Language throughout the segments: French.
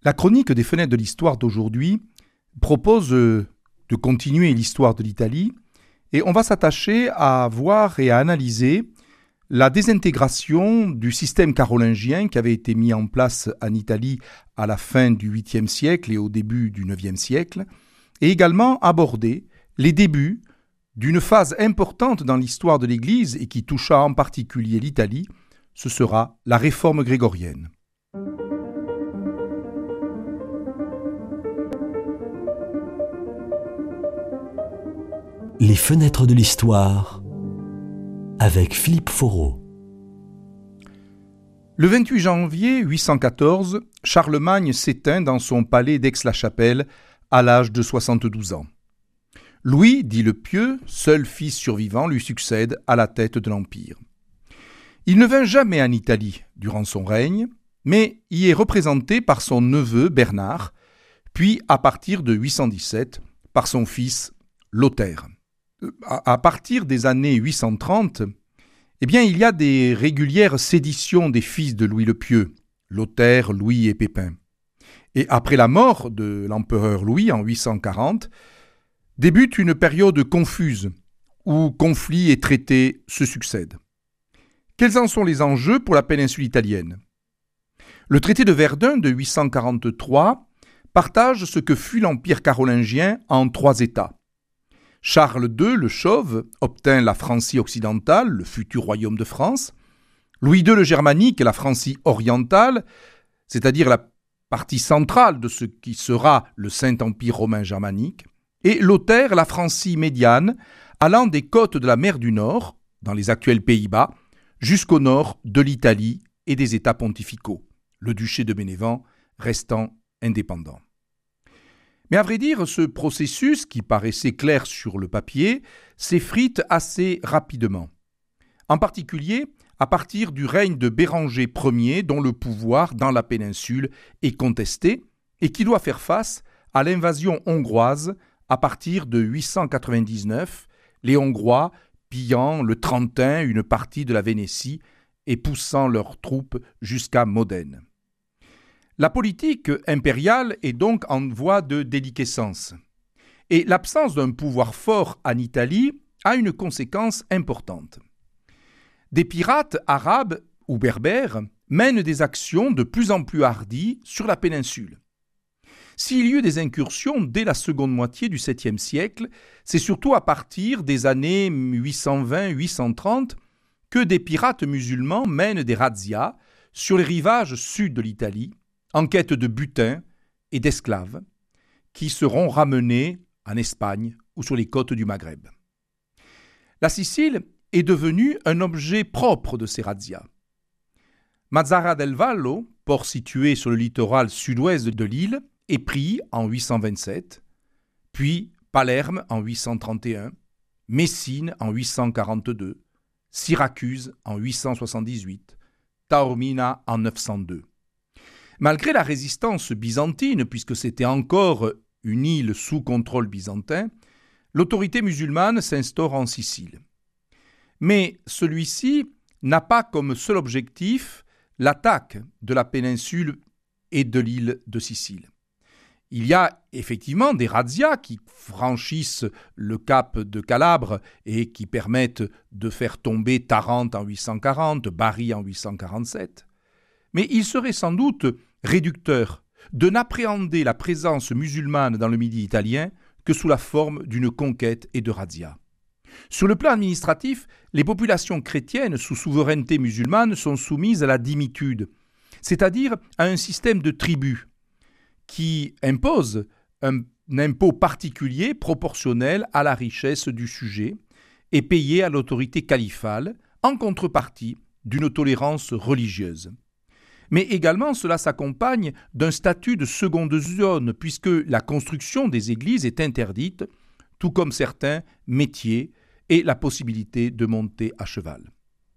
La chronique des fenêtres de l'histoire d'aujourd'hui propose de continuer l'histoire de l'Italie et on va s'attacher à voir et à analyser la désintégration du système carolingien qui avait été mis en place en Italie à la fin du 8e siècle et au début du 9e siècle, et également aborder les débuts d'une phase importante dans l'histoire de l'Église et qui toucha en particulier l'Italie, ce sera la réforme grégorienne. Les fenêtres de l'histoire avec Philippe Foreau. Le 28 janvier 814, Charlemagne s'éteint dans son palais d'Aix-la-Chapelle à l'âge de 72 ans. Louis, dit le Pieux, seul fils survivant, lui succède à la tête de l'Empire. Il ne vint jamais en Italie durant son règne, mais y est représenté par son neveu Bernard, puis à partir de 817 par son fils Lothaire. À partir des années 830, il y a des régulières séditions des fils de Louis le Pieux, Lothaire, Louis et Pépin. Et après la mort de l'empereur Louis en 840, débute une période confuse où conflits et traités se succèdent. Quels en sont les enjeux pour la péninsule italienne ? Le traité de Verdun de 843 partage ce que fut l'empire carolingien en 3 États. Charles II, le Chauve, obtint la Francie occidentale, le futur royaume de France. Louis II, le Germanique, la Francie orientale, c'est-à-dire la partie centrale de ce qui sera le Saint-Empire romain germanique. Et Lothaire, la Francie médiane, allant des côtes de la mer du Nord, dans les actuels Pays-Bas, jusqu'au nord de l'Italie et des États pontificaux, le duché de Bénévent restant indépendant. Mais à vrai dire, ce processus, qui paraissait clair sur le papier, s'effrite assez rapidement. En particulier, à partir du règne de Béranger Ier, dont le pouvoir dans la péninsule est contesté et qui doit faire face à l'invasion hongroise à partir de 899, les Hongrois pillant le Trentin, une partie de la Vénétie, et poussant leurs troupes jusqu'à Modène. La politique impériale est donc en voie de déliquescence. Et l'absence d'un pouvoir fort en Italie a une conséquence importante. Des pirates arabes ou berbères mènent des actions de plus en plus hardies sur la péninsule. S'il y eut des incursions dès la seconde moitié du 7e siècle, c'est surtout à partir des années 820-830 que des pirates musulmans mènent des razzias sur les rivages sud de l'Italie, en quête de butin et d'esclaves, qui seront ramenés en Espagne ou sur les côtes du Maghreb. La Sicile est devenue un objet propre de ces razzias. Mazara del Vallo, port situé sur le littoral sud-ouest de l'île, est pris en 827, puis Palerme en 831, Messine en 842, Syracuse en 878, Taormina en 902. Malgré la résistance byzantine, puisque c'était encore une île sous contrôle byzantin, l'autorité musulmane s'instaure en Sicile. Mais celui-ci n'a pas comme seul objectif l'attaque de la péninsule et de l'île de Sicile. Il y a effectivement des razzias qui franchissent le cap de Calabre et qui permettent de faire tomber Tarente en 840, Bari en 847. Mais il serait sans doute réducteur de n'appréhender la présence musulmane dans le Midi italien que sous la forme d'une conquête et de razzia. Sur le plan administratif, les populations chrétiennes sous souveraineté musulmane sont soumises à la dimitude, c'est-à-dire à un système de tribus qui impose un impôt particulier proportionnel à la richesse du sujet et payé à l'autorité califale en contrepartie d'une tolérance religieuse. Mais également, cela s'accompagne d'un statut de seconde zone, puisque la construction des églises est interdite, tout comme certains métiers et la possibilité de monter à cheval.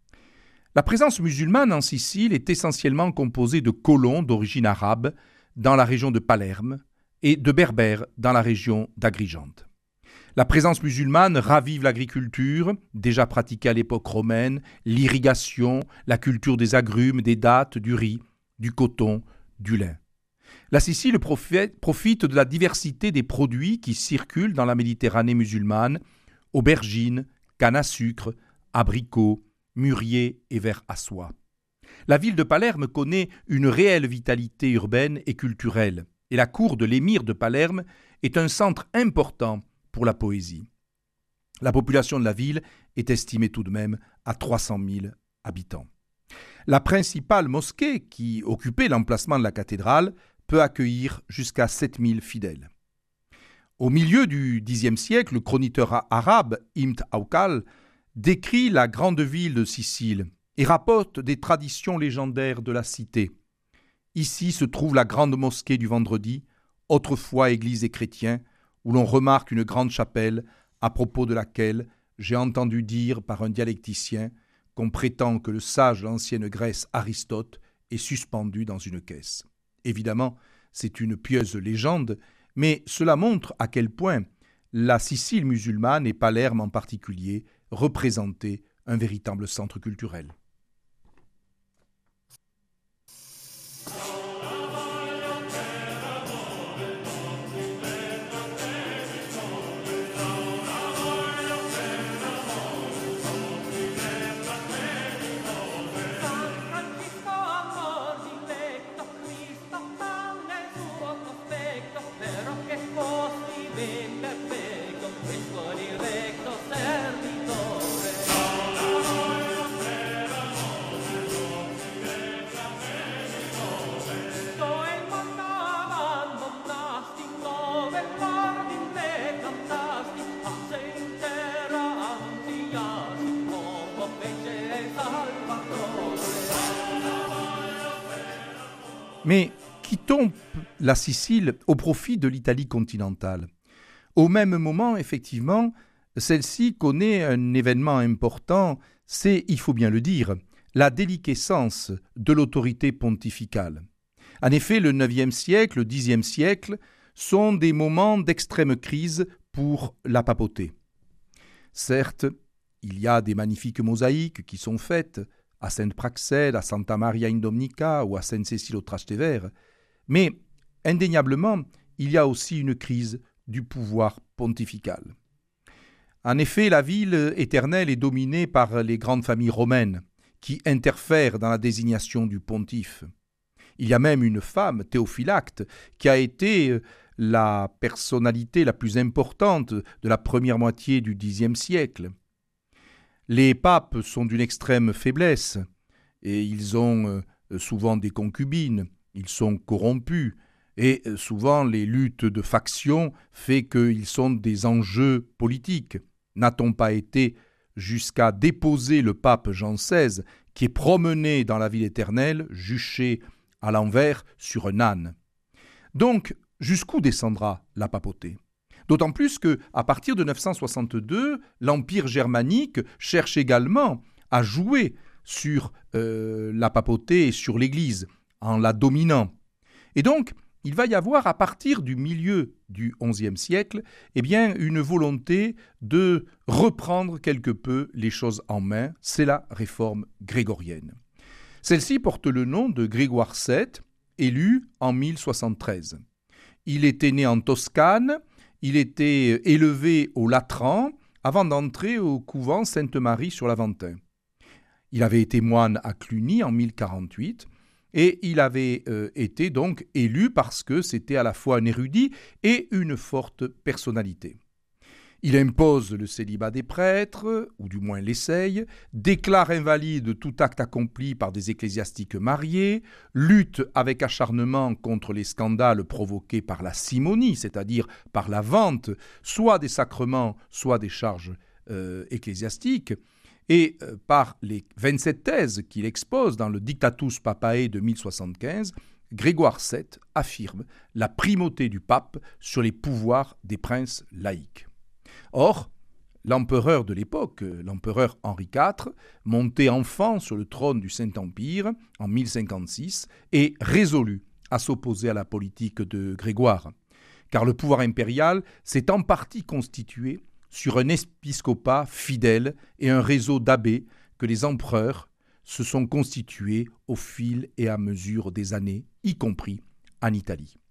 La présence musulmane en Sicile est essentiellement composée de colons d'origine arabe dans la région de Palerme et de berbères dans la région d'Agrigente. La présence musulmane ravive l'agriculture, déjà pratiquée à l'époque romaine, l'irrigation, la culture des agrumes, des dattes, du riz, du coton, du lin. La Sicile profite de la diversité des produits qui circulent dans la Méditerranée musulmane, aubergines, canne à sucre, abricots, mûriers et verres à soie. La ville de Palerme connaît une réelle vitalité urbaine et culturelle, et la cour de l'émir de Palerme est un centre important pour la poésie. La population de la ville est estimée tout de même à 300 000 habitants. La principale mosquée, qui occupait l'emplacement de la cathédrale, peut accueillir jusqu'à 7 000 fidèles. Au milieu du Xe siècle, le chroniqueur arabe Ibn Aukal décrit la grande ville de Sicile et rapporte des traditions légendaires de la cité. Ici se trouve la grande mosquée du vendredi, autrefois église des chrétiens, où l'on remarque une grande chapelle à propos de laquelle j'ai entendu dire par un dialecticien qu'on prétend que le sage de l'ancienne Grèce Aristote est suspendu dans une caisse. Évidemment, c'est une pieuse légende, mais cela montre à quel point la Sicile musulmane, et Palerme en particulier, représentaient un véritable centre culturel. Mais quittons la Sicile au profit de l'Italie continentale. Au même moment, effectivement, celle-ci connaît un événement important, c'est, il faut bien le dire, la déliquescence de l'autorité pontificale. En effet, le IXe siècle, le Xe siècle sont des moments d'extrême crise pour la papauté. Certes, il y a des magnifiques mosaïques qui sont faites à Sainte-Praxède, à Santa Maria in Dominica ou à Sainte-Cécile au Trastevere, mais indéniablement, il y a aussi une crise du pouvoir pontifical. En effet, la ville éternelle est dominée par les grandes familles romaines qui interfèrent dans la désignation du pontife. Il y a même une femme, Théophylacte, qui a été la personnalité la plus importante de la première moitié du Xe siècle. Les papes sont d'une extrême faiblesse et ils ont souvent des concubines, ils sont corrompus et souvent les luttes de factions font qu'ils sont des enjeux politiques. N'a-t-on pas été jusqu'à déposer le pape Jean XVI qui est promené dans la ville éternelle, juché à l'envers sur un âne? Donc, jusqu'où descendra la papauté ? D'autant plus qu'à partir de 962, l'Empire germanique cherche également à jouer sur la papauté et sur l'Église, en la dominant. Et donc, il va y avoir à partir du milieu du XIe siècle une volonté de reprendre quelque peu les choses en main. C'est la réforme grégorienne. Celle-ci porte le nom de Grégoire VII, élu en 1073. Il était né en Toscane. Il était élevé au Latran avant d'entrer au couvent Sainte-Marie sur l'Aventin. Il avait été moine à Cluny en 1048 et il avait été donc élu parce que c'était à la fois un érudit et une forte personnalité. Il impose le célibat des prêtres, ou du moins l'essaye, déclare invalide tout acte accompli par des ecclésiastiques mariés, lutte avec acharnement contre les scandales provoqués par la simonie, c'est-à-dire par la vente soit des sacrements, soit des charges ecclésiastiques, et par les 27 thèses qu'il expose dans le Dictatus Papae de 1075, Grégoire VII affirme la primauté du pape sur les pouvoirs des princes laïcs. Or, l'empereur de l'époque, l'empereur Henri IV, monté enfant sur le trône du Saint-Empire en 1056, est résolu à s'opposer à la politique de Grégoire, car le pouvoir impérial s'est en partie constitué sur un épiscopat fidèle et un réseau d'abbés que les empereurs se sont constitués au fil et à mesure des années, y compris en Italie.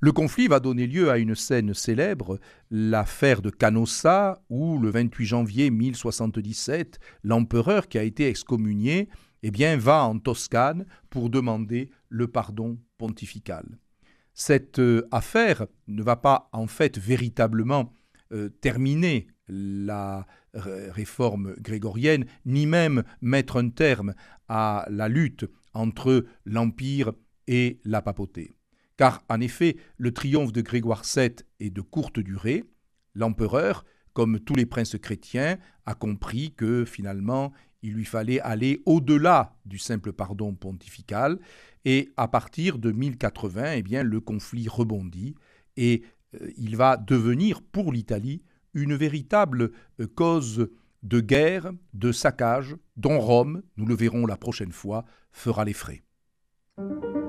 Le conflit va donner lieu à une scène célèbre, l'affaire de Canossa, où le 28 janvier 1077, l'empereur qui a été excommunié va en Toscane pour demander le pardon pontifical. Cette affaire ne va pas en fait véritablement terminer la réforme grégorienne, ni même mettre un terme à la lutte entre l'Empire et la papauté. Car en effet, le triomphe de Grégoire VII est de courte durée. L'empereur, comme tous les princes chrétiens, a compris que finalement, il lui fallait aller au-delà du simple pardon pontifical. Et à partir de 1080, le conflit rebondit et il va devenir pour l'Italie une véritable cause de guerre, de saccage, dont Rome, nous le verrons la prochaine fois, fera les frais.